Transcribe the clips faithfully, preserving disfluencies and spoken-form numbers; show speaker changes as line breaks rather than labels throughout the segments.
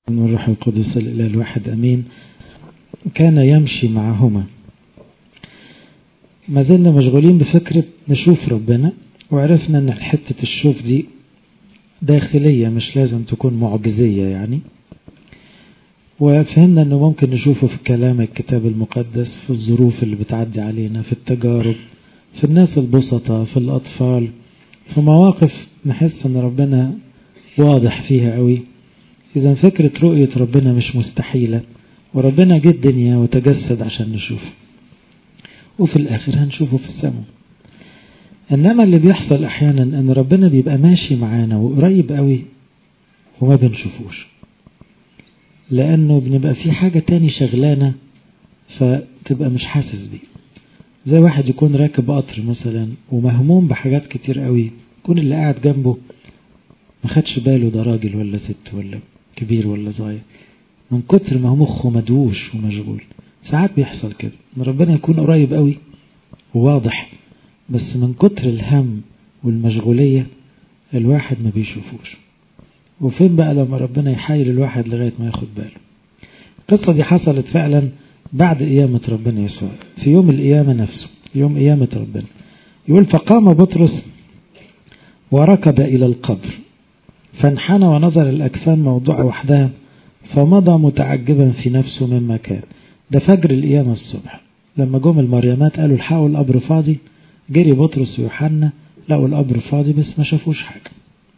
من الروح القدس الإله الواحد أمين. كان يمشي معهما. ما زلنا مشغولين بفكرة نشوف ربنا، وعرفنا أن حتة الشوف دي داخلية مش لازم تكون معجزية يعني، وفهمنا أنه ممكن نشوفه في كلام الكتاب المقدس، في الظروف اللي بتعدي علينا، في التجارب، في الناس البسطة، في الأطفال، في مواقف نحس أن ربنا واضح فيها قوي. إذا فكرة رؤية ربنا مش مستحيلة، وربنا جه الدنيا وتجسد عشان نشوفه، وفي الآخر هنشوفه في السماء. إنما اللي بيحصل أحيانا أن ربنا بيبقى ماشي معانا وقريب قوي وما بنشوفوش، لأنه بنبقى في حاجة تاني شغلانة فتبقى مش حاسس بيه. زي واحد يكون راكب قطر مثلا ومهموم بحاجات كتير قوي، يكون اللي قاعد جنبه ما خدش باله ده راجل ولا ست ولا كبير ولا صغير، من كتر ما هو مخه مدوش ومشغول. ساعات بيحصل كده ان ربنا يكون قريب قوي وواضح، بس من كتر الهم والمشغولية الواحد ما بيشوفوش. وفين بقى لما ربنا يحايل الواحد لغاية ما ياخد باله؟ القصة دي حصلت فعلا بعد قيامة ربنا يسوع، في يوم القيامة نفسه، يوم قيامة ربنا. يقول: فقام بطرس وركب إلى القبر، فانحنى ونظر الأجسام موضوعة وحدها، فمضى متعجبا في نفسه مما كان. ده فجر القيامة الصبح، لما جم المريمات قالوا الحقوا القبر فاضي، جري بطرس ويوحنا لقوا القبر فاضي بس ما شافوش حاجة.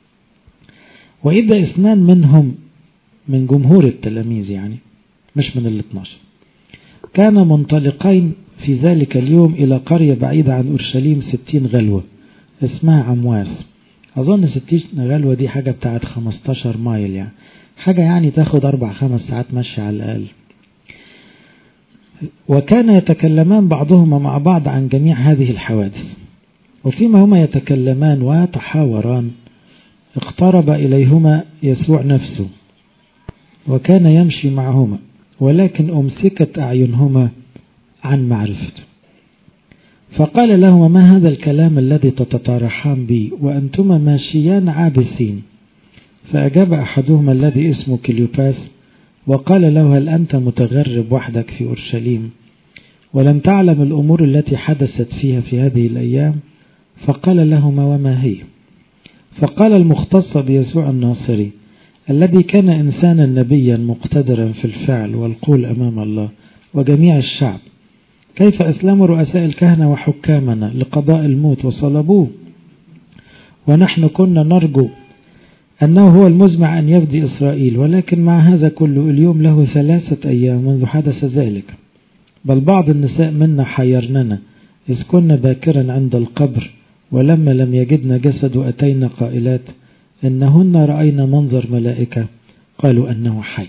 وإذا اثنان منهم من جمهور التلاميذ، يعني مش من الاثناشر، كان منطلقين في ذلك اليوم إلى قرية بعيدة عن أورشليم ستين غلوة اسمها عمواس. أظن ستين غلوة دي حاجة بتاعت خمستاشر مايل، يعني حاجة يعني تاخد أربع خمس ساعات مشي على الأقل. وكان يتكلمان بعضهما مع بعض عن جميع هذه الحوادث، وفيما هما يتكلمان ويتحاوران اقترب إليهما يسوع نفسه وكان يمشي معهما، ولكن أمسكت أعينهما عن معرفته. فقال لهما: ما هذا الكلام الذي تتطارحان بي وأنتما ماشيان عابسين؟ فأجاب أحدهما الذي اسمه كليوباس وقال له: هل أنت متغرب وحدك في أورشليم ولم تعلم الأمور التي حدثت فيها في هذه الأيام؟ فقال لهما: وما هي؟ فقال المختص بيسوع الناصري الذي كان إنسانا نبيا مقتدرا في الفعل والقول أمام الله وجميع الشعب، كيف أسلموا رؤساء الكهنة وحكامنا لقضاء الموت وصلبوه، ونحن كنا نرجو أنه هو المزمع أن يفدي إسرائيل، ولكن مع هذا كله اليوم له ثلاثة أيام منذ حدث ذلك، بل بعض النساء منا حيرننا إذ كنا باكرا عند القبر، ولما لم يجدنا جسد أتينا قائلات إنهن رأينا منظر ملائكة قالوا أنه حي.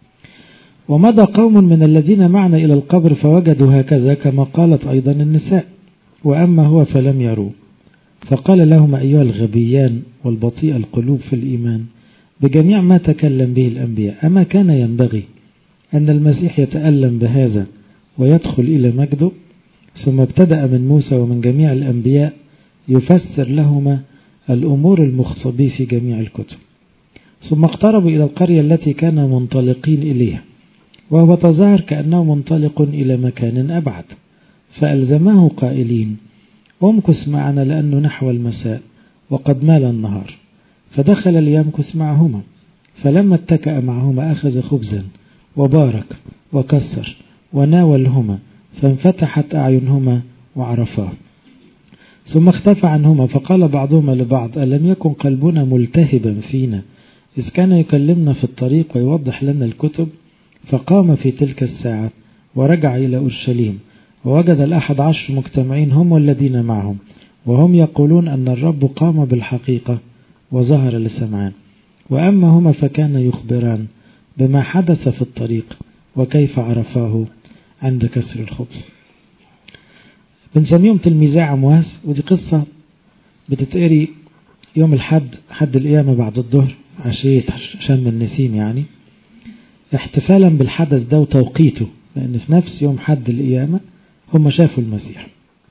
ومضى قوم من الذين معنا إلى القبر فوجدوا هكذا كما قالت أيضا النساء، وأما هو فلم يروه. فقال لهم: أيها الغبيان والبطيء القلوب في الإيمان بجميع ما تكلم به الأنبياء، أما كان ينبغي أن المسيح يتألم بهذا ويدخل إلى مجده؟ ثم ابتدأ من موسى ومن جميع الأنبياء يفسر لهما الأمور المخطبة في جميع الكتب. ثم اقتربوا إلى القرية التي كانوا منطلقين إليها، وهو تظاهر كأنه منطلق إلى مكان أبعد، فألزمه قائلين: امكث معنا لأنه نحو المساء وقد مال النهار. فدخل ليمكث معهما، فلما اتكأ معهما أخذ خبزا وبارك وكسر وناولهما، فانفتحت أعينهما وعرفاه. ثم اختفى عنهما، فقال بعضهما لبعض: ألم يكن قلبنا ملتهبا فينا إذ كان يكلمنا في الطريق ويوضح لنا الكتب؟ فقام في تلك الساعة ورجع إلى أورشليم، ووجد الأحد عشر مجتمعين هم والذين معهم، وهم يقولون أن الرب قام بالحقيقة وظهر لسمعان. وأما هما فكان يخبران بما حدث في الطريق وكيف عرفاه عند كسر الخبز. بنسميهم تلميذي عمواس، ودي قصة بتتقري يوم الحد، حد القيامة بعد الظهر، عشية شم النسيم، يعني احتفالا بالحدث ده وتوقيته، لأن في نفس يوم حد القيامة هم شافوا المسيح.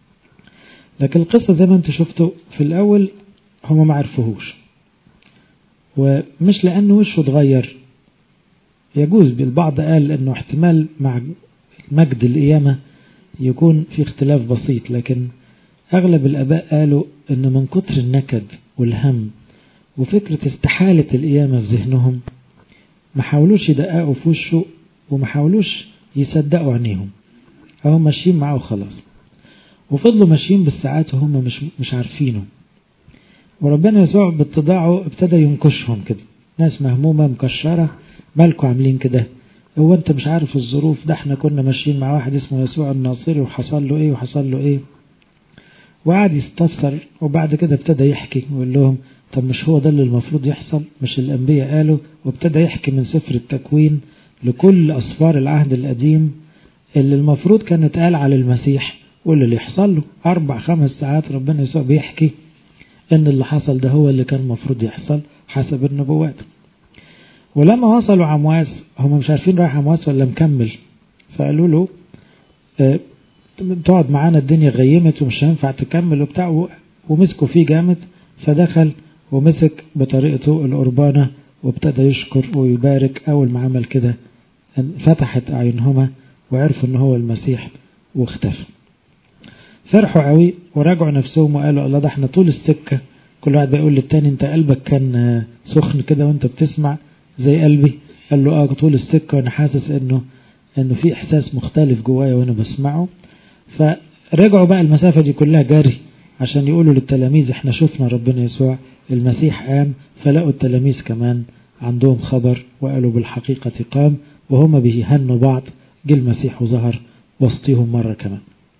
لكن القصة زي ما انت شفتوا في الأول هم ما عرفوهوش، ومش لأنه وشه اتغير، يجوز. بالبعض قال انه احتمال مع مجد القيامة يكون في اختلاف بسيط، لكن اغلب الاباء قالوا ان من كتر النكد والهم وفكرة استحالة القيامة في ذهنهم ما حاولوش يدققوا في وشه وما حاولوش يصدقوا عينيهم، هم ماشيين معه خلاص، وفضلوا ماشيين بالساعات وهم مش مش عارفينه. وربنا يسوع باتضاعه ابتدى ينكشهم كده، ناس مهمومة مكشرة، مالكوا عاملين كده؟ هو انت مش عارف الظروف؟ ده احنا كنا ماشيين مع واحد اسمه يسوع الناصري وحصل له ايه وحصل له ايه. وقعد يستفسر، وبعد كده ابتدى يحكي ويقول لهم طب مش هو ده اللي المفروض يحصل؟ مش الأنبياء قالوا؟ وابتدى يحكي من سفر التكوين لكل أسفار العهد القديم اللي المفروض كان يتقال على المسيح واللي يحصل له. أربع خمس ساعات ربنا يسوع بيحكي إن اللي حصل ده هو اللي كان المفروض يحصل حسب النبوات. ولما وصلوا عمواس هم مش عارفين رايح عمواس ولا مكمل، فقالوا له اه تقعد معانا، الدنيا غيمت ومش هينفع تكمل وبتاع، ومسكوا فيه جامد. فدخل ومسك بطريقته القربانة وابتدى يشكر ويبارك. أول ما عمل كده فتحت أعينهما وعرفوا إن هو المسيح واختفى. فرحوا قوي وراجعوا نفسهم وقالوا الله، ده احنا طول السكة كل واحد بيقول للتاني انت قلبك كان سخن كده وانت بتسمع زي قلبي. قال له اه طول السكة وانا حاسس انه انه في احساس مختلف جوايا وانا بسمعه. فرجعوا بقى المسافة دي كلها جري عشان يقولوا للتلاميذ احنا شفنا ربنا يسوع المسيح قام. فلقوا التلاميذ كمان عندهم خبر وقالوا بالحقيقة قام، وهم بيهنوا بعض. جه المسيح وظهر وسطهم مرة كمان.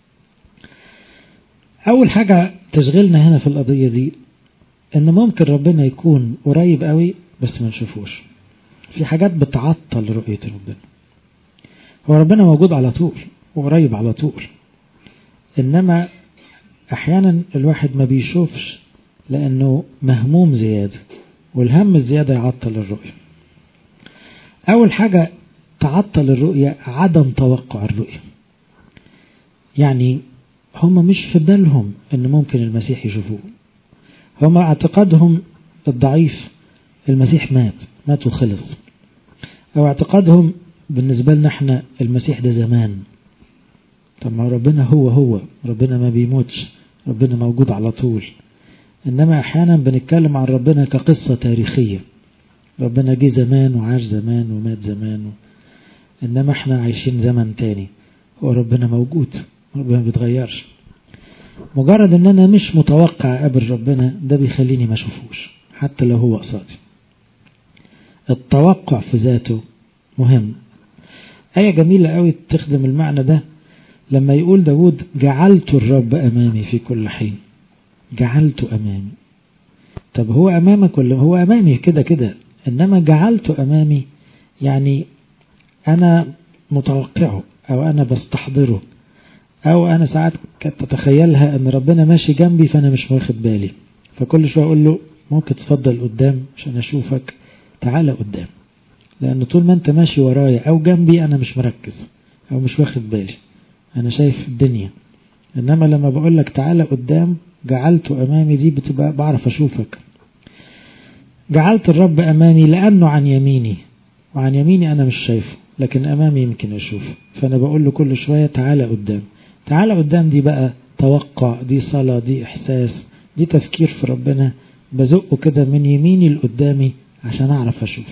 أول حاجة تشغلنا هنا في القضية دي إن ممكن ربنا يكون قريب قوي بس ما نشوفوش. في حاجات بتعطل رؤية ربنا. هو ربنا موجود على طول وقريب على طول، إنما أحيانا الواحد ما بيشوفش لأنه مهموم زيادة، والهم الزيادة يعطل الرؤية. أول حاجة تعطل الرؤية عدم توقع الرؤية. يعني هم مش في بالهم ان ممكن المسيح يشوفوه. هم اعتقادهم الضعيف المسيح مات مات وخلص، او اعتقادهم بالنسبة لنا احنا المسيح ده زمان. طب ما ربنا هو هو ربنا ما بيموتش، ربنا موجود على طول. انما احيانا بنتكلم عن ربنا كقصة تاريخية، ربنا جه زمان وعاش زمان ومات زمان و... انما احنا عايشين زمن تاني. هو ربنا موجود، ربنا ما بيتغيرش. مجرد ان انا مش متوقع اقابل ربنا ده بيخليني ما اشوفوش حتى لو هو قصادي. التوقع في ذاته مهم. آية جميلة قوي تخدم المعنى ده لما يقول داود جعلت الرب امامي في كل حين. جعلت امامي. طب هو امامك ولا هو امامي؟ كده كده. انما جعلت امامي يعني انا متوقعه او انا بستحضره، او انا ساعات كنت تتخيلها ان ربنا ماشي جنبي فانا مش واخد بالي، فكل شويه اقول له ممكن تفضل قدام عشان اشوفك، تعالى قدام. لان طول ما انت ماشي ورايا او جنبي انا مش مركز او مش واخد بالي، انا شايف الدنيا. انما لما بقول لك تعالى قدام جعلت امامي دي بتبقى بعرف اشوفك. جعلت الرب امامي لانه عن يميني، وعن يميني انا مش شايفه لكن امامي يمكن اشوفه، فانا بقول له كل شويه تعالى قدام. تعالى قدام دي بقى توقع، دي صلاة، دي إحساس، دي تفكير في ربنا، بزقه كده من يميني لقدامي عشان أعرف أشوف.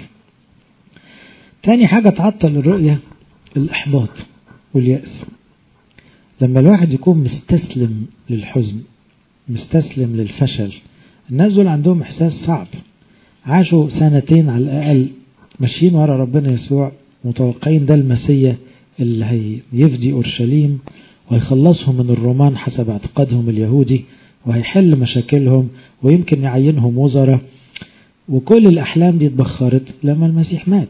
تاني حاجة تعطل الرؤية الإحباط واليأس. لما الواحد يكون مستسلم للحزن، مستسلم للفشل. الناس دول عندهم إحساس صعب، عاشوا سنتين على الأقل ماشيين ورا ربنا يسوع متوقعين ده المسيح اللي هيفدي أورشليم وهيخلصهم من الرومان حسب اعتقادهم اليهودي، وهيحل مشاكلهم ويمكن يعينهم وزراء، وكل الأحلام دي اتبخرت لما المسيح مات.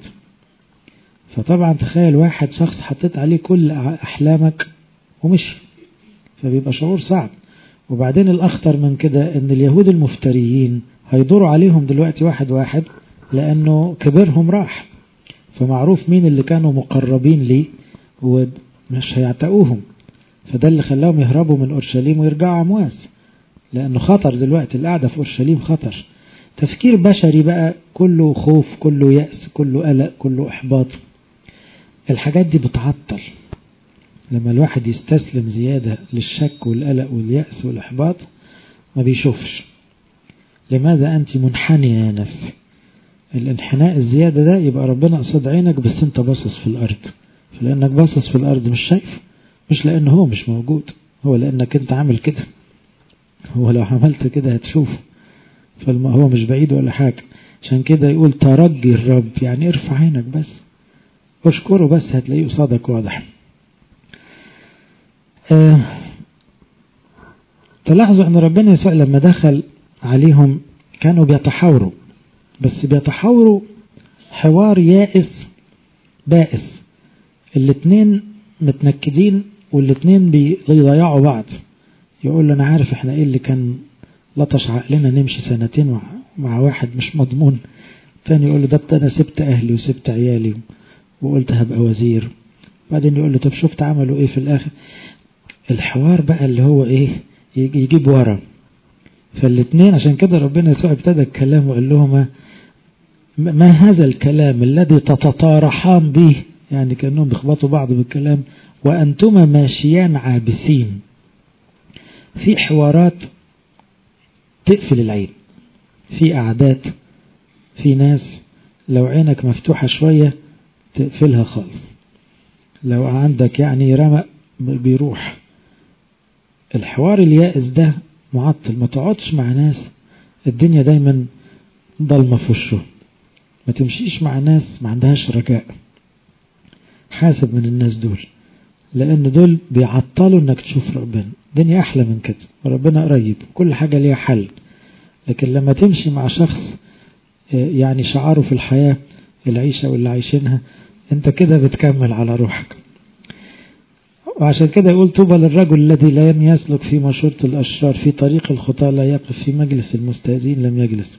فطبعا تخيل واحد شخص حطيت عليه كل أحلامك ومشي، فبيبقى شعور صعب. وبعدين الأخطر من كده ان اليهود المفتريين هيدوروا عليهم دلوقتي واحد واحد لأنه كبرهم راح، فمعروف مين اللي كانوا مقربين ليه ومش هيعتقوهم. فده اللي خلاهم يهربوا من أورشليم ويرجعوا عمواس، لأنه خطر دلوقتي القعدة في أورشليم خطر. تفكير بشري بقى كله خوف، كله يأس، كله قلق، كله إحباط. الحاجات دي بتعطل. لما الواحد يستسلم زيادة للشك والقلق واليأس والإحباط ما بيشوفش. لماذا أنت منحنية يا نفسي؟ الانحناء الزيادة ده يبقى ربنا قصاد عينك بس انت باصص في الأرض. فلأنك باصص في الأرض مش شايف، مش لأنه هو مش موجود، هو لأنك انت عامل كده. هو لو عملت كده هتشوفه، فهو مش بعيد ولا حاجة. عشان كده يقول ترجي الرب، يعني ارفع عينك بس، اشكره بس هتلاقيه قصادك واضح. اه تلاحظوا ان ربنا يسوع لما دخل عليهم كانوا بيتحاوروا، بس بيتحاوروا حوار يائس بائس. الاتنين متنكدين والاتنين بيضيعوا بعض. يقول له انا عارف احنا ايه اللي كان لطش عقلنا نمشي سنتين مع واحد مش مضمون. تاني يقول له ده انا سبت اهلي وسبت عيالي وقلت هبقى وزير. بعدين يقول له طب شفت عملوا ايه في الاخر. الحوار بقى اللي هو ايه يجيب ورا. فالاتنين عشان كده ربنا يسوع ابتدى الكلام وقال لهم ما هذا الكلام الذي تتطارحان به، يعني كأنهم بيخبطوا بعض بالكلام، وأنتما ماشيان عابسين. في حوارات تقفل العين، في قعدات، في ناس لو عينك مفتوحة شوية تقفلها خالص، لو عندك يعني رمق بيروح. الحوار اليائس ده معطل. ما تقعدش مع ناس الدنيا دايما ضلمة في وشه، ما تمشيش مع ناس ما عندهاش رجاء. حاسب من الناس دول، لأن دول بيعطلوا انك تشوف ربنا. الدنيا أحلى من كده، ربنا قريب، كل حاجة ليها حل. لكن لما تمشي مع شخص يعني شعاره في الحياة العيشة واللي عايشينها، انت كده بتكمل على روحك. وعشان كده يقول طوبى للرجل الذي لا يسلك في مشورة الأشرار، في طريق الخطاة لا يقف، في مجلس المستهزئين لم يجلس.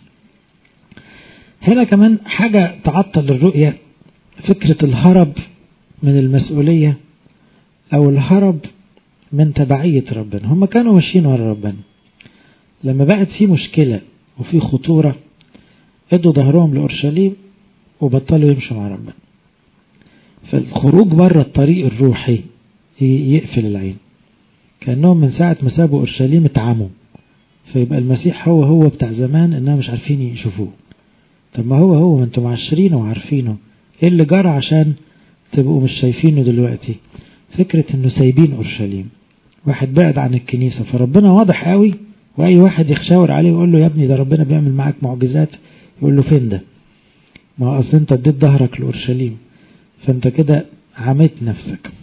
هنا كمان حاجة تعطل الرؤية، فكرة الهرب من المسؤولية أو الهرب من تبعية ربنا. هم كانوا ماشيين ورا ربنا، لما بقت في مشكلة وفي خطورة ادوا ظهرهم لأورشليم وبطلوا يمشوا مع ربنا. فالخروج بره الطريق الروحي يقفل العين. كأنهم من ساعة ما سابوا أورشليم اتعموا، فيبقى المسيح هو هو بتاع زمان انهم مش عارفين يشوفوه. طب ما هو هو ما انتم عشرينه وعارفينه، ايه اللي جرى عشان تبقوا مش شايفينه دلوقتي؟ فكرة انه سايبين أورشليم، واحد بعد عن الكنيسة، فربنا واضح قوي، واي واحد يخشاور عليه ويقول له يا ابني ده ربنا بيعمل معاك معجزات، يقول له فين ده؟ ما اصل انت اديت ظهرك لأورشليم، فانت كده عميت نفسك.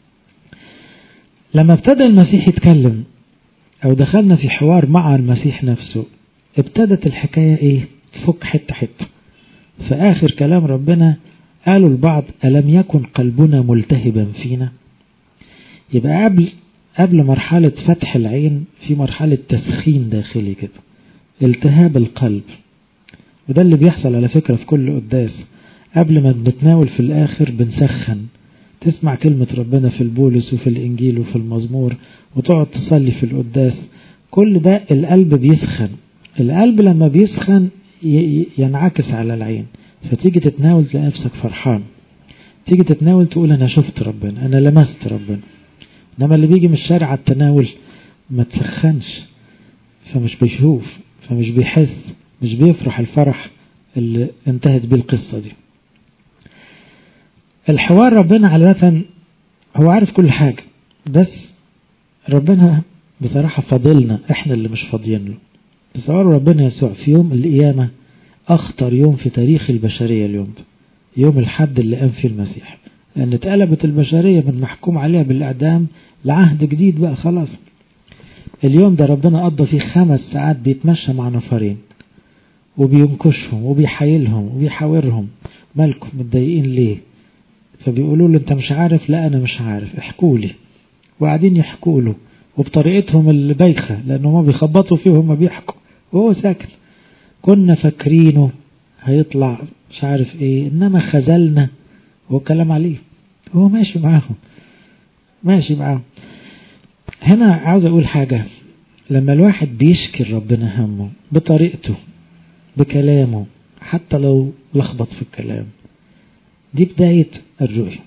لما ابتدى المسيح يتكلم او دخلنا في حوار مع المسيح نفسه، ابتدت الحكاية ايه؟ تفك حتة حتة. في اخر كلام ربنا قالوا البعض ألم يكن قلبنا ملتهبا فينا؟ يبقى قبل قبل مرحلة فتح العين في مرحلة تسخين داخلي كده، التهاب القلب. وده اللي بيحصل على فكرة في كل قداس. قبل ما بنتناول في الآخر بنسخن، تسمع كلمة ربنا في البولس وفي الإنجيل وفي المزمور، وتقعد تصلي في القداس. كل ده القلب بيسخن. القلب لما بيسخن ينعكس على العين، فتيجي تتناول تلاقي نفسك فرحان، تيجي تتناول تقول أنا شفت ربنا، أنا لمست ربنا. إنما اللي بيجي من الشارع التناول ما تسخنش، فمش بيشوف، فمش بيحس، مش بيفرح الفرح اللي انتهت بيه القصة دي. الحوار ربنا عادة هو عارف كل حاجة، بس ربنا بصراحة فضلنا احنا اللي مش فاضيين له. تصوروا ربنا يسوع في يوم القيامة، اخطر يوم في تاريخ البشرية اليوم ده، يوم الحد اللي قام فيه المسيح، لان اتقلبت البشرية من محكوم عليها بالاعدام لعهد جديد بقى خلاص. اليوم ده ربنا قضى فيه خمس ساعات بيتمشى مع نفرين وبينكشهم وبيحايلهم وبيحاورهم، مالكم متضايقين ليه؟ فبيقولوا له انت مش عارف، لا انا مش عارف، احكوا لي. وقاعدين يحكوا له وبطريقتهم اللي بايخه، لانه ما بيخبطوا فيه وهم بيحكوا وهو ساكت. كنا فاكرينه هيطلع مش عارف ايه، انما خذلنا. هو كلام عليه، هو ماشي معاهم ماشي معاهم. هنا عاوز اقول حاجة، لما الواحد بيشكي ربنا همه بطريقته بكلامه حتى لو لخبط في الكلام. دي بداية الرؤية.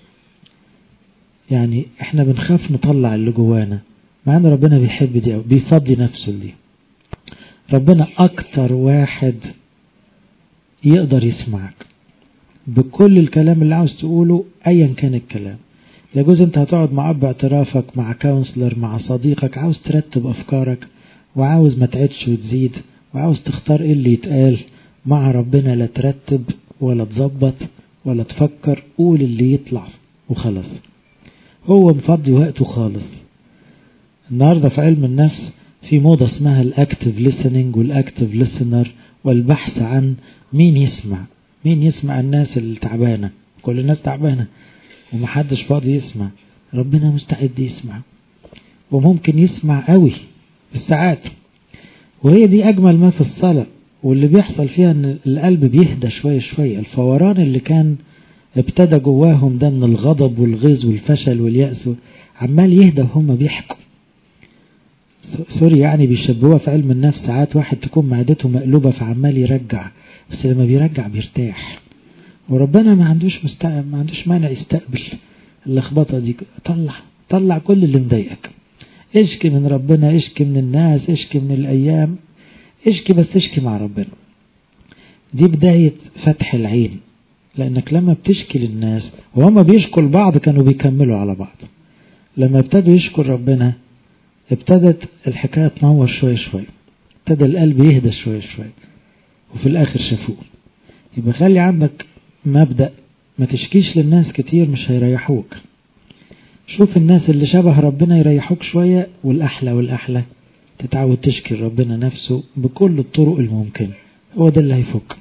يعني احنا بنخاف نطلع اللي جوانا، مع ان ربنا بيحب دي أو بيفضي نفسه دي. ربنا اكتر واحد يقدر يسمعك بكل الكلام اللي عاوز تقوله ايا كان الكلام. يجوز انت هتقعد مع اب اعترافك، مع كونسلر، مع صديقك، عاوز ترتب افكارك وعاوز ما تعدش وتزيد وعاوز تختار ايه اللي يتقال. مع ربنا لا ترتب ولا تظبط ولا تفكر، قول اللي يطلع وخلاص. هو مفضي وقته خالص. النهاردة في علم النفس في موضة اسمها الاكتف listening والاكتف listener، والبحث عن مين يسمع. مين يسمع؟ الناس اللي تعبانة. كل الناس تعبانة ومحدش فاضي يسمع. ربنا مستعد يسمع، وممكن يسمع قوي بالساعات. وهي دي أجمل ما في الصلاة، واللي بيحصل فيها ان القلب بيهدى شوية شوية. الفوران اللي كان ابتدى جواهم ده من الغضب والغيظ والفشل واليأس عمال يهدى وهم بيحكوا. سوري يعني بيشبهوها في علم النفس، ساعات واحد تكون معدته مقلوبة فعمال يرجع، بس لما بيرجع بيرتاح. وربنا ما عندوش مستقبل، ما عندوش مانع يستقبل اللخبطة دي. طلع طلع كل اللي مضايقك، اشكي من ربنا، اشكي من الناس، اشكي من الأيام، اشكي بس اشكي مع ربنا. دي بداية فتح العين، لأنك لما بتشكي للناس وهم بيشكوا لبعض كانوا بيكملوا على بعض. لما ابتدوا يشكوا ربنا ابتدت الحكاية تنور شوية شوية، ابتدى القلب يهدى شوية شوية، وفي الآخر شافوه. يبقى خلي عندك مبدأ، ما تشكيش للناس كتير مش هيريحوك. شوف الناس اللي شبه ربنا يريحوك شوية، والأحلى والأحلى تتعود تشكي ربنا نفسه بكل الطرق الممكنة، هو ده اللي هيفك.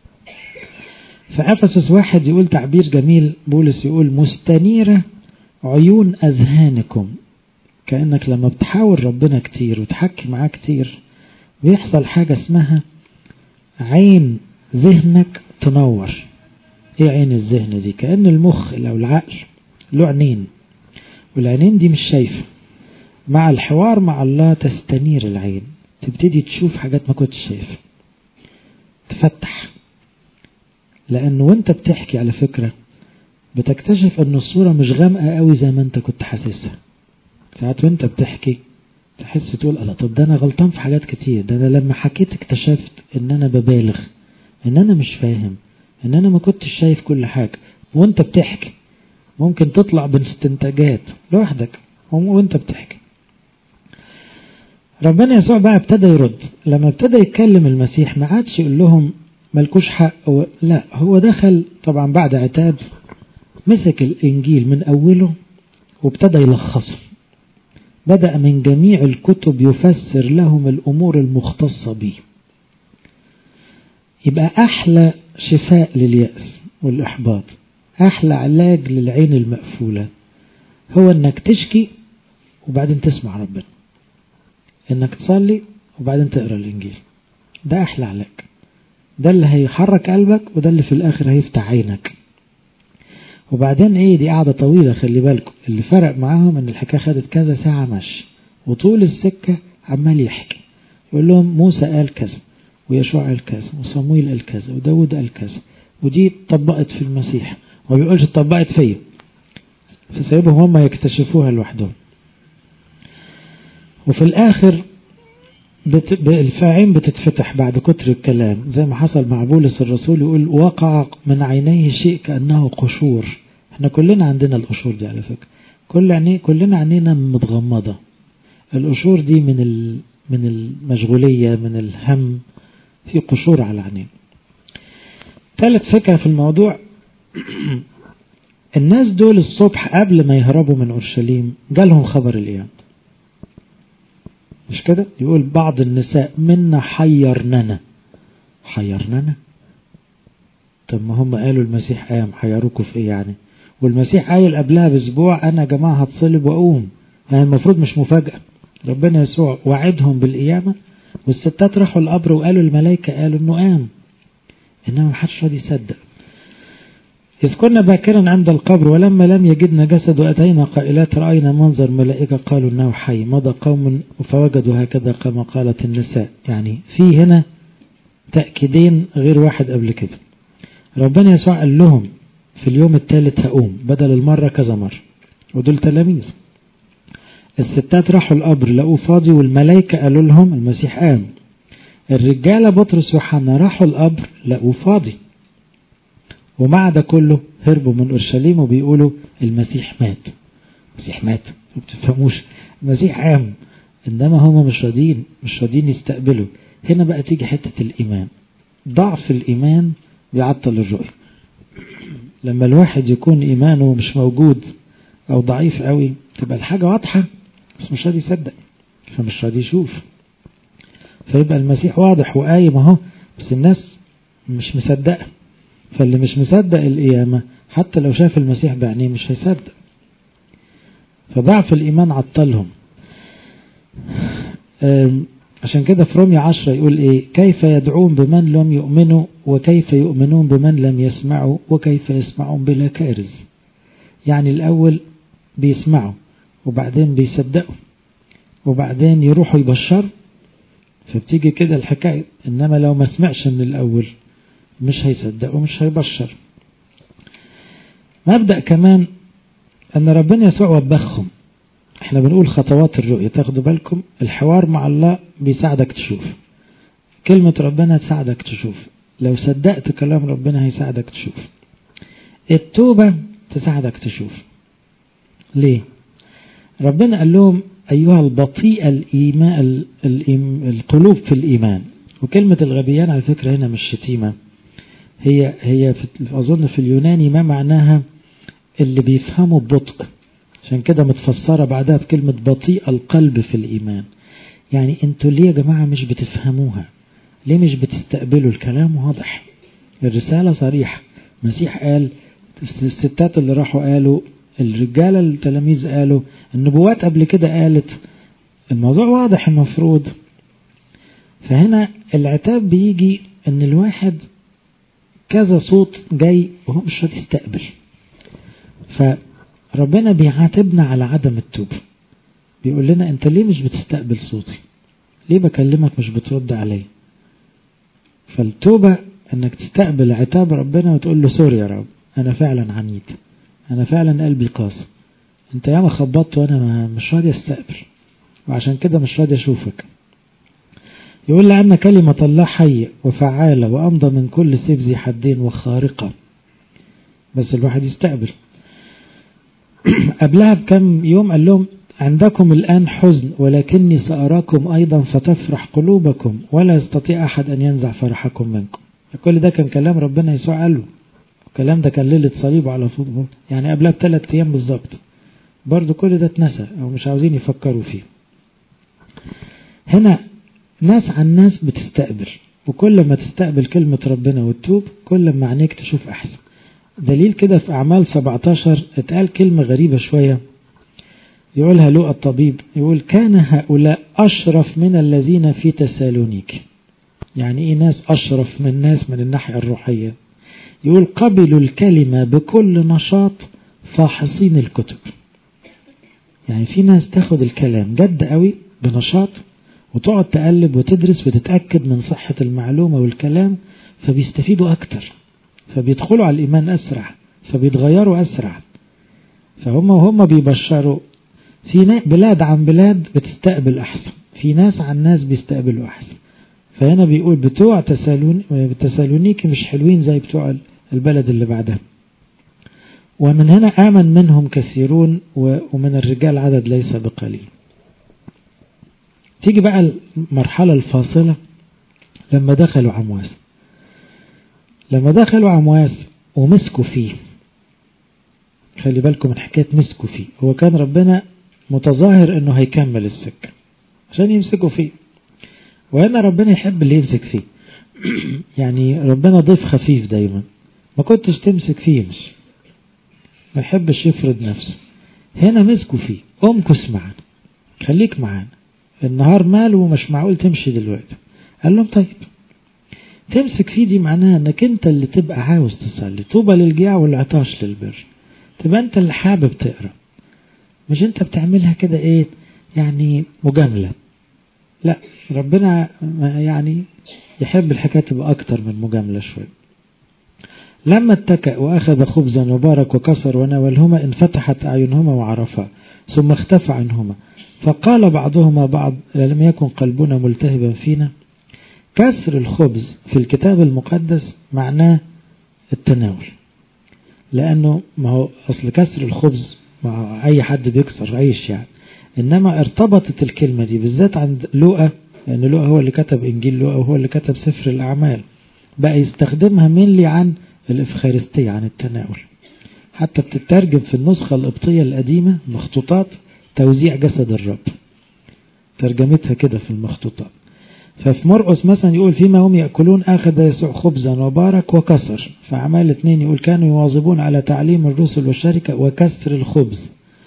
فأفسس واحد يقول تعبير جميل، بولس يقول مستنيرة عيون أذهانكم. كأنك لما بتحاول ربنا كتير وتحكي معاه كتير بيحصل حاجة اسمها عين ذهنك تنور. ايه عين الذهن دي؟ كأن المخ او العقل له عينين، والعينين دي مش شايفة. مع الحوار مع الله تستنير العين، تبتدي تشوف حاجات ما كنتش شايفها، تفتح. لأنه وانت بتحكي على فكرة بتكتشف ان الصورة مش غامقة قوي زي ما انت كنت حاسسها. ساعات وانت بتحكي تحس تقول الله، طب ده انا غلطان في حاجات كتير، ده انا لما حكيت اكتشفت ان انا ببالغ، ان انا مش فاهم، ان انا ما كنتش شايف كل حاجة. وانت بتحكي ممكن تطلع باستنتاجات لوحدك وانت بتحكي. ربنا يسوع بقى ابتدى يرد. لما ابتدى يتكلم المسيح ما عادش يقول لهم ملكوش حق، لا، هو دخل طبعا بعد عتاب، مسك الانجيل من اوله وابتدى يلخصه. بدأ من جميع الكتب يفسر لهم الامور المختصة به. يبقى احلى شفاء لليأس والاحباط، احلى علاج للعين المقفولة هو انك تشكي وبعدين تسمع ربنا، انك تصلي وبعدين تقرأ الانجيل. ده احلى علاج، ده اللي هيحرك قلبك، وده اللي في الاخر هيفتح عينك. وبعدين ايه، دي قاعدة طويلة، خلي بالكم. اللي فرق معاهم ان الحكاية خدت كذا ساعة مشي، وطول السكة عمال يحكي يقول لهم موسى قال كذا، ويشوع قال كذا، وصمويل قال كذا، وداود قال كذا، ودي طبقت في المسيح، وما بيقولش طبقت فيه، فسيبهم هم يكتشفوها لوحدهم. وفي الاخر بت... الفاعين بتتفتح بعد كتر الكلام، زي ما حصل مع بولس الرسول، يقول وقع من عينيه شيء كأنه قشور. احنا كلنا عندنا القشور دي على فكرة، كل عيني كلنا عينينا متغمضة. القشور دي من ال... من المشغولية، من الهم، في قشور على عينين. ثالث فكرة في الموضوع الناس دول الصبح قبل ما يهربوا من أورشليم جالهم خبر القيامة، مش كده؟ يقول بعض النساء منا حيرننا. حيرننا؟ طب ما هم قالوا المسيح قام، حيروكوا في ايه يعني؟ والمسيح قايل قبلها باسبوع انا يا جماعه هتصلب واقوم، يعني المفروض مش مفاجاه. ربنا يسوع وعدهم بالقيامه، والستات راحوا القبر وقالوا الملائكه قالوا انه قام، انما ما حدش راضي يصدق. إذ كنا باكرا عند القبر ولما لم يجدنا جسد وأتينا قائلات رأينا منظر ملائكة قالوا إنه حي. مضى قوم فوجدوا هكذا كما قالت النساء. يعني في هنا تأكيدين غير واحد قبل كده. ربنا يسوع قال لهم في اليوم الثالث هقوم، بدل المرة كذا مرة، ودول تلاميذ. الستات راحوا القبر لقوه فاضي والملائكة قالوا لهم المسيح قام. الرجالة بطرس وحنا راحوا القبر لقوه فاضي، ومع ده كله هربوا من أورشليم وبيقولوا المسيح مات. المسيح مات، ما بتفهموش، المسيح قام، إنما هم مش راضيين مش راضيين يستقبلوا. هنا بقى تيجي حتة الإيمان. ضعف الإيمان بيعطل الرؤية. لما الواحد يكون إيمانه مش موجود أو ضعيف قوي، تبقى الحاجة واضحة بس مش راضي يصدق، فمش راضي يشوف. فيبقى المسيح واضح وقايم اهو، بس الناس مش مصدقة. فاللي مش مصدق القيامة حتى لو شاف المسيح بعينيه مش هيصدق. فضعف الإيمان عطلهم. عشان كده في رومية عشرة يقول ايه؟ كيف يدعون بمن لم يؤمنوا، وكيف يؤمنون بمن لم يسمعوا، وكيف يسمعون بلا كارز. يعني الأول بيسمعوا وبعدين بيصدقوا وبعدين يروحوا يبشروا، فبتيجي كده الحكاية. إنما لو ما سمعش من الأول مش هيصدق ومش هيبشر. مبدأ كمان أن ربنا يسوع وبخهم. احنا بنقول خطوات الرؤية، تاخدوا بالكم الحوار مع الله بيساعدك تشوف، كلمة ربنا تساعدك تشوف، لو صدقت كلام ربنا هيساعدك تشوف. التوبة تساعدك تشوف. ليه؟ ربنا قال لهم أيها البطيء الإيمان القلوب في الإيمان. وكلمة الغبيان على فكرة هنا مش شتيمة، هي هي في أظن في اليوناني ما معناها اللي بيفهموا ببطء، عشان كده متفسرة بعدها بكلمة بطيء القلب في الإيمان. يعني انتوا ليه يا جماعة مش بتفهموها؟ ليه مش بتستقبلوا الكلام؟ واضح، الرسالة صريحة. المسيح قال، الستات اللي راحوا قالوا، الرجالة التلاميذ قالوا، النبوات قبل كده قالت، الموضوع واضح المفروض. فهنا العتاب بيجي ان الواحد كذا صوت جاي وهو مش راضي يستقبل، فربنا بيعاتبنا على عدم التوبة. بيقول لنا انت ليه مش بتستقبل صوتي؟ ليه بكلمك مش بترد علي؟ فالتوبة انك تستقبل عتاب ربنا وتقول له سوري يا رب، انا فعلا عنيد، انا فعلا قلبي قاسي، انت ياما خبطت وانا مش راضي استقبل، وعشان كده مش راضي اشوفك. يقول لأن كلمة الله حية وفعالة وأمضى من كل سيف ذي حدين وخارقة، بس الواحد يستقبل. قبلها بكم يوم قال لهم عندكم الآن حزن ولكني سأراكم أيضا فتفرح قلوبكم ولا يستطيع أحد أن ينزع فرحكم منكم. كل ده كان كلام ربنا يسوع قاله، الكلام ده كان ليلة صليبه على فوق، يعني قبلها بثلاث أيام بالظبط. برضو كل ده اتنسى أو مش عاوزين يفكروا فيه. هنا ناس عن ناس بتستقبل، وكل ما تستقبل كلمة ربنا وتتوب كل ما عينيك تشوف أحسن. دليل كده في أعمال سبعتاشر اتقال كلمة غريبة شوية يقولها لوقا الطبيب، يقول كان هؤلاء أشرف من الذين في تسالونيك. يعني إيه ناس أشرف من ناس من الناحية الروحية؟ يقول قبلوا الكلمة بكل نشاط فاحصين الكتب. يعني في ناس تاخد الكلام جد قوي بنشاط وتقعد تقلب وتدرس وتتأكد من صحة المعلومة والكلام، فبيستفيدوا أكتر، فبيدخلوا على الإيمان أسرع، فبيتغيروا أسرع. فهم وهم بيبشروا في بلاد عن بلاد بتستقبل أحسن، في ناس عن ناس بيستقبلوا أحسن. فهنا بيقول بتوع تسالونيك مش حلوين زي بتوع البلد اللي بعدها. ومن هنا آمن منهم كثيرون ومن الرجال عدد ليس بقليل. تيجي بقى المرحلة الفاصلة لما دخلوا عمواس. لما دخلوا عمواس ومسكوا فيه، خلي بالكم من حكاية مسكوا فيه، هو كان ربنا متظاهر انه هيكمل السكة عشان يمسكوا فيه، وهنا ربنا يحب اللي يمسك فيه. يعني ربنا ضيف خفيف دايما، ما كنتش تمسك فيه مش ما يحبش يفرض نفسه. هنا مسكوا فيه، امكس معنا، خليك معنا، النهار ماله ومش معقول تمشي دلوقتي. قال لهم طيب تمسك فيه دي معناها انك انت اللي تبقى عاوز تصلي، طوبى للجياع والعطاش للبر، تبقى انت اللي حابب تقرأ، مش انت بتعملها كده ايه يعني مجاملة. لا، ربنا يعني يحب الحكاية تبقى أكتر من مجاملة شوية. لما اتكأ وأخذ خبزا وبارك وكسر وناولهما انفتحت أعينهما وعرفا ثم اختفى عنهما. فقال بعضهما بعض لم يكن قلبنا ملتهبا فينا. كسر الخبز في الكتاب المقدس معناه التناول، لأنه ما هو أصل كسر الخبز مع أي حد بيكسر عيش يعني، إنما ارتبطت الكلمة دي بالذات عند لوقا، لأن لوقا هو اللي كتب إنجيل لوقا وهو اللي كتب سفر الأعمال، بقى يستخدمها مينلي عن الإفخارستية، عن التناول. حتى بتترجم في النسخة القبطية القديمة مخطوطات توزيع جسد الرب، ترجمتها كده في المخطوطات. ففي مرقس مثلا يقول فيما هم يأكلون أخذ يسوع خبزا وبارك وكسر. في أعمال اثنين يقول كانوا يواظبون على تعليم الرسل والشركة وكسر الخبز.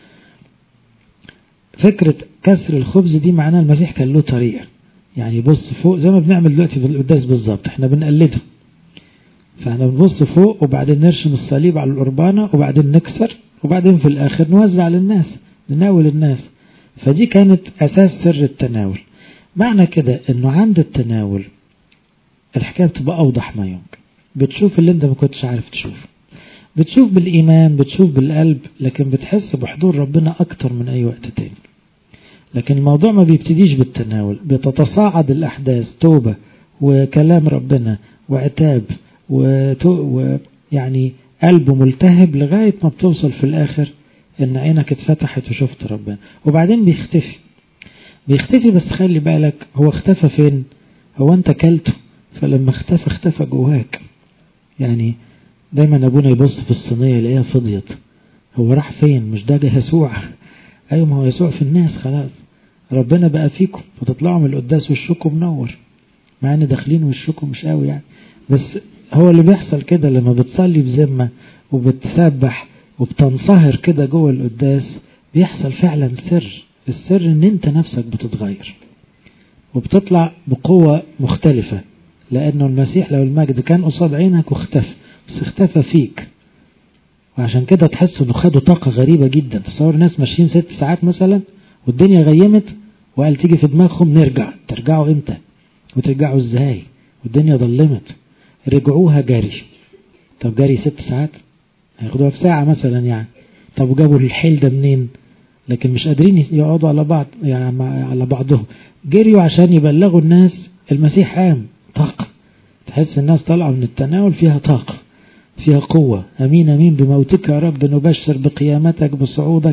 فكرة كسر الخبز دي معناه المسيح كان له طريقة، يعني بص فوق زي ما بنعمل دلوقتي في القداس بالظبط، احنا بنقلده. فاحنا بنبص فوق وبعدين نرشم الصليب على القربانة وبعدين نكسر وبعدين في الآخر نوزع للناس، نناول الناس. فدي كانت أساس سر التناول. معنى كده انه عند التناول الحكاية بتبقى أوضح ما يمكن، بتشوف اللي انت ما كنتش عارف تشوفه، بتشوف بالإيمان، بتشوف بالقلب، لكن بتحس بحضور ربنا أكتر من أي وقت تاني. لكن الموضوع ما بيبتديش بالتناول، بتتصاعد الأحداث، توبة وكلام ربنا وعتاب ويعني قلبه ملتهب لغاية ما بتوصل في الآخر إن عينك اتفتحت وشفت ربنا. وبعدين بيختفي بيختفي بس خلي بالك هو اختفى فين؟ هو انت كلته، فلما اختفى اختفى جواك. يعني دايما ابونا يبص في الصينية يلاقيها فضيت، هو راح فين؟ مش ده يسوع؟ ايوه ما هو يسوع في الناس خلاص، ربنا بقى فيكم فتطلعوا من القداس وشكم منور، مع ان داخلين وشكم مش قوي يعني. بس هو اللي بيحصل كده لما بتصلي بذمة وبتسبح وبتنصهر كده جوه القداس، بيحصل فعلا سر. السر ان انت نفسك بتتغير وبتطلع بقوة مختلفة، لانه المسيح لو المجد كان قصاد عينك واختفى، بس اختفى فيك. وعشان كده تحس انه خدوا طاقة غريبة جدا. تصور ناس ماشيين ست ساعات مثلا والدنيا غيمت وقال تيجي في دماغهم نرجع. ترجعوا امتى وترجعوا ازاي والدنيا ظلمت؟ رجعوها جري. طب جري ست ساعات هياخدوها في ساعة مثلا يعني. طب جابوا الحيل ده منين؟ لكن مش قادرين يقعدوا على بعض يعني على بعضهم، جريوا عشان يبلغوا الناس المسيح قام. طاقة، تحس الناس طالعة من التناول فيها طاقة، فيها قوة. أمين أمين بموتك يا رب نبشر بقيامتك بصعودك.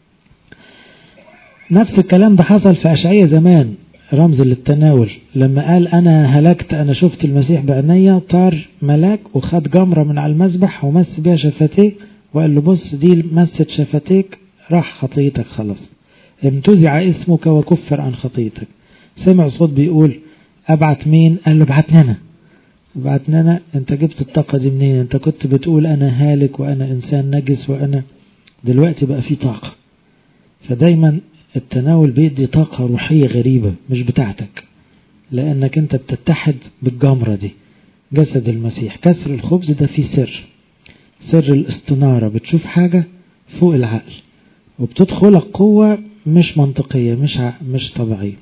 نفس الكلام ده حصل في أشعية زمان، رمز للتناول. لما قال أنا هلكت، أنا شفت المسيح بعينيا، طار ملاك وخد جمرة من على المذبح ومس بيها شفتيه وقال له بص دي مست شفتيك، راح خطيتك خلاص، امتزع اسمك وكفر عن خطيتك. سمع صوت بيقول أبعت مين؟ قال له بعتني أنا. بعتني أنا؟ أنت جبت الطاقة دي منين؟ أنت كنت بتقول أنا هالك وأنا إنسان نجس وأنا دلوقتي بقى في طاقة. فدايما التناول بيدي طاقة روحية غريبة مش بتاعتك، لأنك أنت بتتحد بالجمرة دي، جسد المسيح. كسر الخبز ده فيه سر، سر الاستنارة، بتشوف حاجة فوق العقل وبتدخلك قوة مش منطقية، مش مش طبيعية.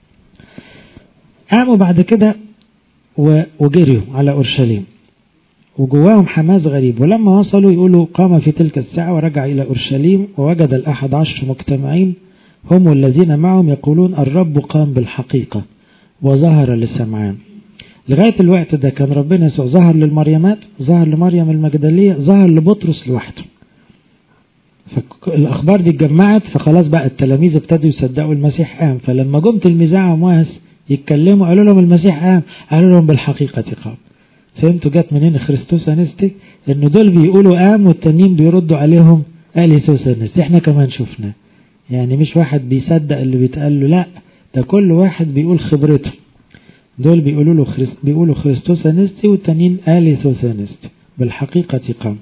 قاموا بعد كده وجريوا على أورشليم وجواهم حماس غريب. ولما وصلوا يقولوا قام في تلك الساعة ورجع إلى أورشليم ووجد الأحد عشر مجتمعين هم والذين معهم يقولون الرب قام بالحقيقة وظهر لسمعان. لغاية الوقت ده كان ربنا يسوع ظهر للمريمات، ظهر لمريم المجدلية، ظهر لبطرس لوحده. فالأخبار دي اتجمعت، فخلاص بقى التلاميذ ابتدوا يصدقوا المسيح قام. فلما جم تلميذي عمواس يتكلموا قالوا لهم المسيح قام، قالوا لهم بالحقيقة قام. فهمتوا جت منين خريستوس أنستي؟ إن دول بيقولوا قام والتانيين بيردوا عليهم قال يسوس أنستي. احنا كمان شفنا، يعني مش واحد بيصدق اللي بيتقال له، لا ده كل واحد بيقول خبرته. دول بيقولوا له خريست بيقولوا خريستوس أنستي والتانيين قال يسوس أنستي بالحقيقة قام.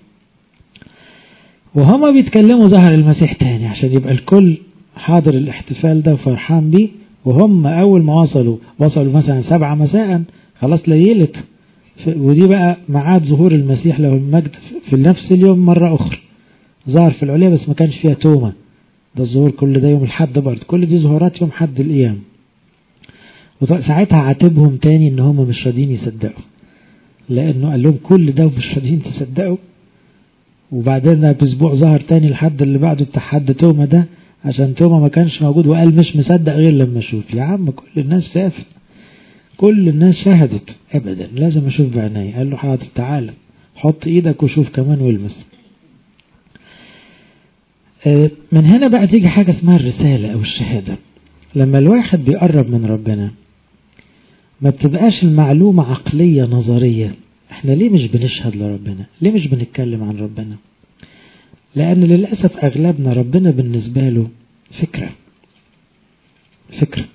وهما بيتكلموا ظهر المسيح تاني عشان يبقى الكل حاضر الاحتفال ده وفرحان بيه. وهم أول ما وصلوا وصلوا مثلا سبعة مساء، خلاص ليلت، ودي بقى معاد ظهور المسيح له المجد في نفس اليوم مرة أخرى. ظهر في العليا بس ما كانش فيها تومة، ده الظهور كل ده يوم الحد برضه، كل دي ظهورات يوم حد الأيام. وساعتها عاتبهم تاني ان هم مش راضيين يصدقوا، لانه قال لهم كل ده ومش راضيين تصدقوا. وبعدين باسبوع ظهر تاني الحد اللي بعده بتاع حد توما ده، عشان توما ما كانش موجود وقال مش مصدق غير لما اشوف. يا عم كل الناس شافت، كل الناس شهدت، ابدا لازم اشوف بعيني. قال له حاضر تعالى حط ايدك وشوف كمان والمس. من هنا بقى تيجي حاجة اسمها الرسالة او الشهادة. لما الواحد بيقرب من ربنا ما بتبقاش المعلومة عقلية نظرية. احنا ليه مش بنشهد لربنا؟ ليه مش بنتكلم عن ربنا؟ لان للأسف اغلبنا ربنا بالنسبة له فكرة فكرة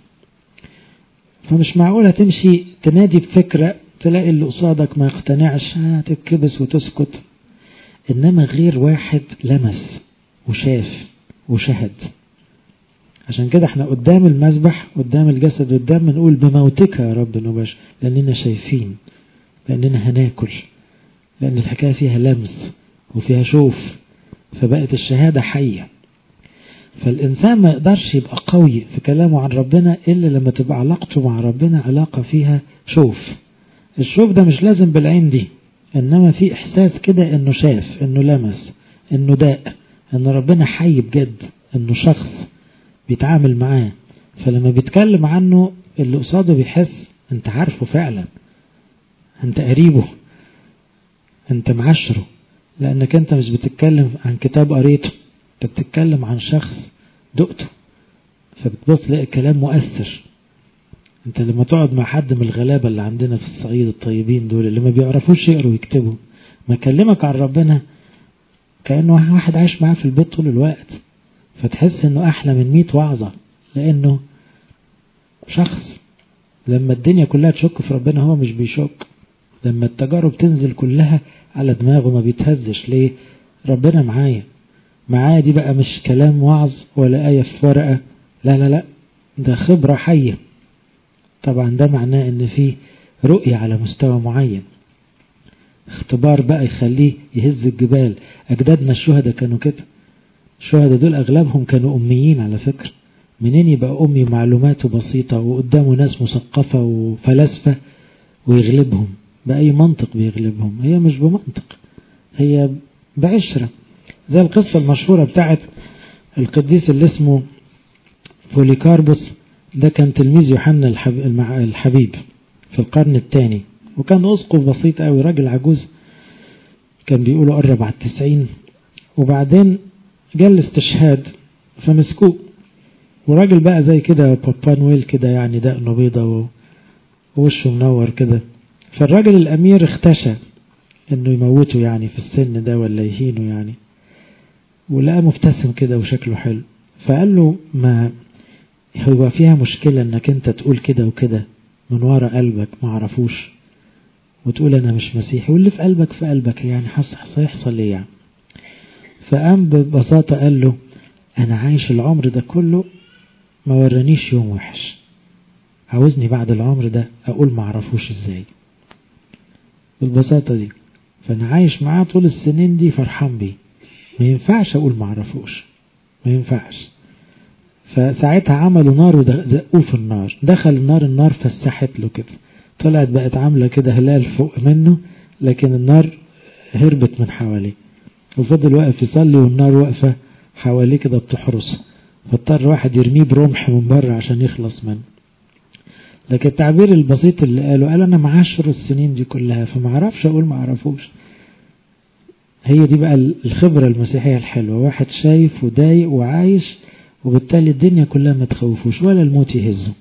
فمش معقولة تمشي تنادي بفكرة تلاقي اللي قصادك ما يقتنعش هتتكبس وتسكت. انما غير واحد لمس وشاف وشهد. عشان كده احنا قدام المذبح قدام الجسد قدام بنقول بموتك يا رب نبش، لاننا شايفين، لاننا هناكل، لان الحكاية فيها لمس وفيها شوف، فبقت الشهادة حية. فالإنسان ما يقدرش يبقى قوي في كلامه عن ربنا إلا لما تبقى علاقته مع ربنا علاقة فيها شوف. الشوف ده مش لازم بالعين دي، إنما في إحساس كده إنه شاف، إنه لمس، إنه داق، إن ربنا حي بجد، إنه شخص بيتعامل معاه. فلما بيتكلم عنه اللي قصاده بيحس أنت عارفه فعلا، أنت قريبه، أنت معاشره، لأنك أنت مش بتتكلم عن كتاب قريته، أنت بتتكلم عن شخص دقته. فبتبص تلاقي كلام مؤثر. أنت لما تقعد مع حد من الغلابة اللي عندنا في الصعيد الطيبين دول اللي ما بيعرفوش يقروا ويكتبوا، ما يكلمك عن ربنا كأنه واحد عايش معاه في البيت طول الوقت، فتحس أنه أحلى من مئة وعظة، لأنه شخص لما الدنيا كلها تشك في ربنا هو مش بيشك. لما التجارب تنزل كلها على دماغه ما بيتهزش. ليه؟ ربنا معايا. معايا دي بقى مش كلام وعظ ولا آية في ورقة، لا لا لا، ده خبرة حية. طبعا ده معناه ان في رؤية على مستوى معين، اختبار بقى يخليه يهز الجبال. أجدادنا الشهداء كانوا كده. الشهداء دول أغلبهم كانوا أميين على فكرة. منين يبقى أمي معلوماته بسيطة وقدامه ناس مثقفة وفلاسفة ويغلبهم بأي منطق؟ بيغلبهم هي مش بمنطق، هي بعشرة. زي القصة المشهورة بتاعت القديس اللي اسمه بوليكاربوس، ده كان تلميذ يوحنا الحبيب في القرن الثاني، وكان أسقف بسيط قوي، راجل عجوز كان بيقولوا قرب على التسعين. وبعدين جاء الاستشهاد فمسكوه، وراجل بقى زي كده بابا نويل كده، يعني دقنه بيضة ووشه منور كده. فالراجل الأمير اختشى انه يموته يعني في السن ده ولا يهينه يعني، ولقى مبتسم كده وشكله حلو. فقال له ما هو فيها مشكلة انك انت تقول كده وكده من وراء قلبك ما عرفوش، وتقول انا مش مسيحي، واللي في قلبك في قلبك، يعني هيحصل ايه يعني؟ فقام ببساطة قال له انا عايش العمر ده كله ما ورانيش يوم وحش، عاوزني بعد العمر ده اقول ما عرفوش ازاي؟ بالبساطة دي. فانا عايش معاه طول السنين دي فرحان بيه، ما ينفعش اقول ما عرفوش، ما ينفعش. فساعتها عملوا نار وزقوه في النار، دخل النار، النار فسحت له كده، طلعت بقت عاملة كده هلال فوق منه، لكن النار هربت من حواليه، وفضل واقف يصلي والنار واقفة حواليه كده بتحرسه، فاضطر واحد يرميه برمح من بره عشان يخلص منه. لكن التعبير البسيط اللي قاله، قال انا معاشر السنين دي كلها فما عرفش اقول ما عرفوش. هي دي بقى الخبرة المسيحية الحلوة، واحد شايف ودايق وعايش، وبالتالي الدنيا كلها ما تخوفوش ولا الموت يهزه.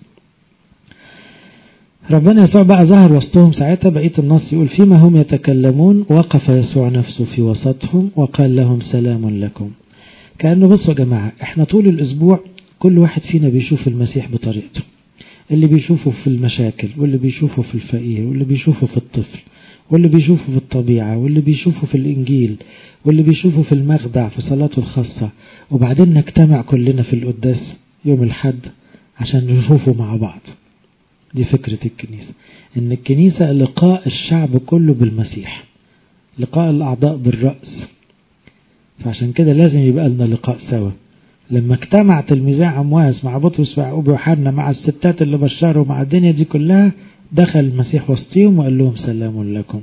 ربنا يسوع بقى ظهر وسطهم ساعتها. بقية النص يقول فيما هم يتكلمون وقف يسوع نفسه في وسطهم وقال لهم سلام لكم. كأنه بصوا يا جماعة، احنا طول الاسبوع كل واحد فينا بيشوف المسيح بطريقته، اللي بيشوفه في المشاكل، واللي بيشوفه في الفقير، واللي بيشوفه في الطفل، واللي بيشوفه في الطبيعة، واللي بيشوفه في الإنجيل، واللي بيشوفه في المخدع في صلاته الخاصة. وبعدين نجتمع كلنا في القداس يوم الحد عشان نشوفه مع بعض. دي فكرة الكنيسة، ان الكنيسة لقاء الشعب كله بالمسيح، لقاء الأعضاء بالرأس. فعشان كده لازم يبقى لنا لقاء سوا، لما اجتمع تلميذي عمواس مع بطرس ويعقوب ويوحنا مع الستات اللي بشروا مع الدنيا دي كلها، دخل المسيح وسطهم وقال لهم سلام لكم.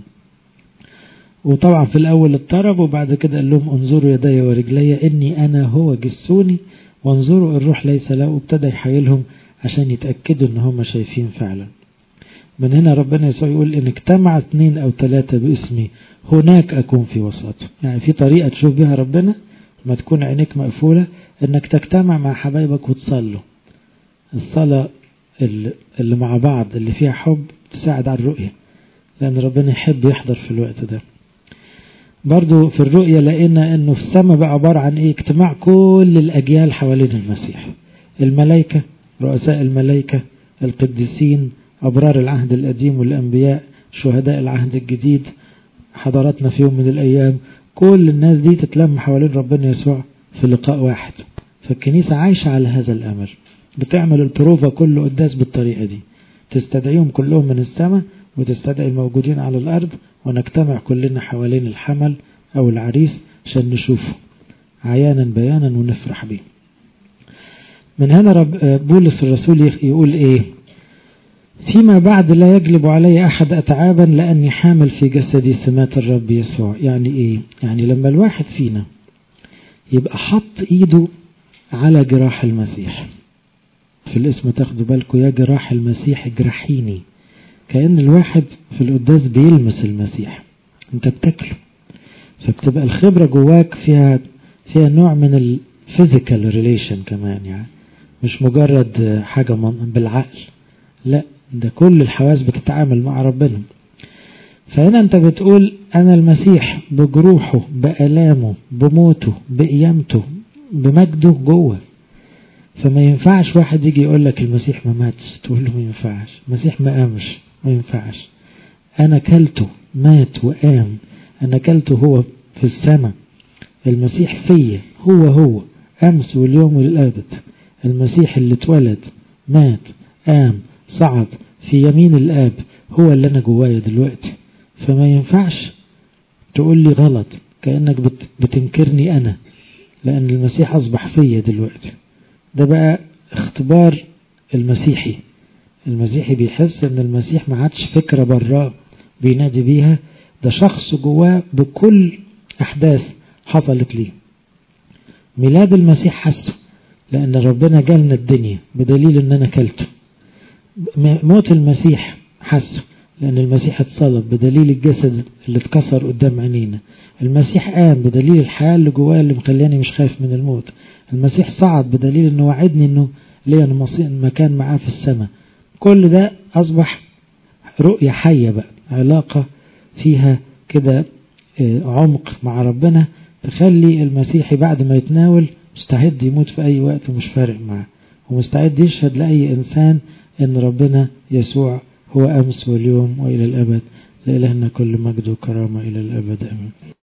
وطبعا في الأول اضطرب، وبعد كده قال لهم انظروا يدي ورجلي إني أنا هو، جسوني وانظروا الروح ليس له. وابتدى يحيلهم عشان يتأكدوا ان هم شايفين فعلا. من هنا ربنا يسوع يقول إن اجتمع اثنين أو ثلاثة باسمي هناك أكون في وسطهم. يعني في طريقة تشوف بها ربنا ما تكون عينيك مقفولة، إنك تجتمع مع حبايبك وتصلوا. الصلاة اللي مع بعض اللي فيها حب تساعد على الرؤية، لأن ربنا يحب يحضر في الوقت ده. برضو في الرؤية لقينا إنه في السماء بقى عبارة عن إيه؟ اجتماع كل الأجيال حوالين المسيح، الملائكة، رؤساء الملائكة، القديسين، أبرار العهد القديم والأنبياء، شهداء العهد الجديد، حضراتنا في يوم من الأيام. كل الناس دي تتلم حوالين ربنا يسوع في لقاء واحد. فالكنيسة عايشة على هذا الأمر، بتعمل البروفة كله قداس بالطريقة دي، تستدعيهم كلهم من السماء وتستدعي الموجودين على الأرض، ونجتمع كلنا حوالين الحمل أو العريس عشان نشوفه عيانا بيانا ونفرح به. من هنا رب بولس الرسول يقول إيه؟ فيما بعد لا يجلب علي أحد أتعابا لأني حامل في جسدي سمات الرب يسوع. يعني إيه؟ يعني لما الواحد فينا يبقى حط إيده على جراح المسيح، في الاسم تاخدوا بالكم يا جراح المسيح اجرحيني، كأن الواحد في القداس بيلمس المسيح، انت بتاكله، فبتبقى الخبرة جواك فيها فيها نوع من الفيزيكال ريليشن كمان، يعني مش مجرد حاجة بالعقل، لا ده كل الحواس بتتعامل مع ربنا. فهنا انت بتقول انا المسيح بجروحه بألامه بموته بقيامته بمجده جوه. فما ينفعش واحد يجي يقول لك المسيح ما ماتش تقول له ما ينفعش، المسيح ما قامش ما ينفعش. انا كلته مات وقام، انا كلته هو في السماء، المسيح فيا هو هو امس واليوم والابد. المسيح اللي اتولد مات قام صعد في يمين الآب هو اللي أنا جوايا دلوقتي. فما ينفعش تقول لي غلط كأنك بتنكرني أنا، لأن المسيح أصبح فيا دلوقتي. ده بقى اختبار المسيحي. المسيحي بيحس أن المسيح ما عادش فكرة براه بينادي بيها، ده شخص جواه بكل أحداث حصلت ليه. ميلاد المسيح حسه لأن ربنا جالنا الدنيا بدليل أن أنا كلته. موت المسيح حسه لأن المسيح اتصلب بدليل الجسد اللي اتكسر قدام عينينا. المسيح قام بدليل الحياة اللي جواه اللي مخليني مش خايف من الموت. المسيح صعد بدليل انه وعدني انه ليا مكان معاه في السماء. كل ده اصبح رؤية حية بقى، علاقة فيها كده عمق مع ربنا تخلي المسيحي بعد ما يتناول مستعد يموت في اي وقت ومش فارق معاه، ومستعد يشهد لأي إنسان إن ربنا يسوع هو أمس واليوم وإلى الأبد. لإلهنا كل مجد وكرامة إلى الأبد، آمين.